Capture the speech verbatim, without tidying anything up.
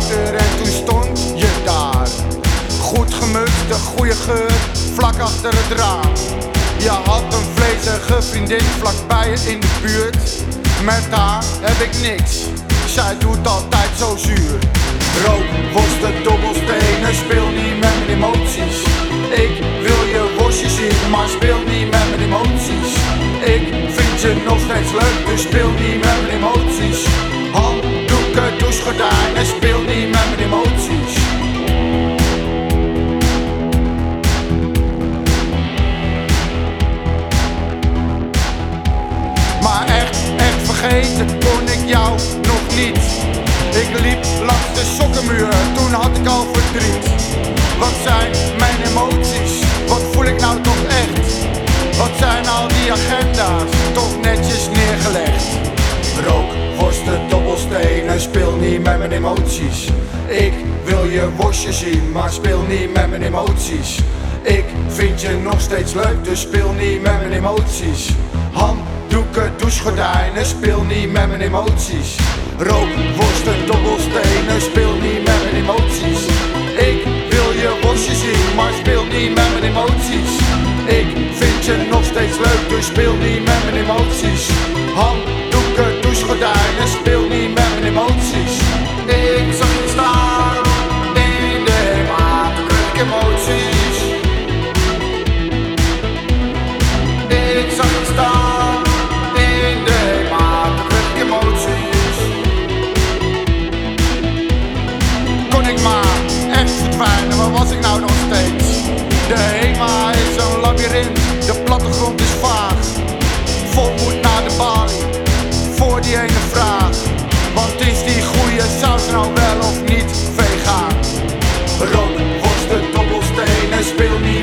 achter en toen stond je daar. Goed gemutste, goede geur, vlak achter het raam. Je had een vlezige vriendin vlakbij je in de buurt. Met haar heb ik niks, zij doet altijd zo zuur. Rook, worsten, dobbelstenen, speel niet met mijn emoties. Ik wil je worstje zien, maar speel niet met mijn emoties. Ik vind je nog steeds leuk, dus speel niet met mijn emoties. Handdoeken, douchegordijnen, speel niet met mijn emoties. Maar echt, echt vergeten kon ik jou nog niet. Ik liep langs de sokkenmuur, toen had ik al verdriet. Wat zijn mijn emoties, wat voel ik nou toch echt? Wat zijn al die agenda's, toch netjes neergelegd? Rook, worsten, dobbelstenen, speel niet met mijn emoties. Ik wil je worstje zien, maar speel niet met mijn emoties. Ik vind je nog steeds leuk, dus speel niet met mijn emoties. Handdoeken, douchegordijnen, speel niet met mijn emoties. Rook, worsten, dobbelstenen, speel niet met mijn emoties. Ik wil je worstje zien, maar speel niet met mijn emoties. Ik vind je nog steeds leuk, dus speel niet met mijn emoties. Handdoeken, douchegordijnen, speel niet met mijn emoties. Ik zag je staan in de hemel, toen kreeg ik emoties. Ik zag je staan in de hemel, toen kreeg ik emoties. Kon ik maar echt verdwijnen, waar was ik nou nog steeds? De HEMA is een labyrint, de plattegrond is vaag. Vol moet naar de balie, voor die ene vraag. Want is die goeie saus nou wel of niet vegan? Rook, worsten, dobbelstenen, speel niet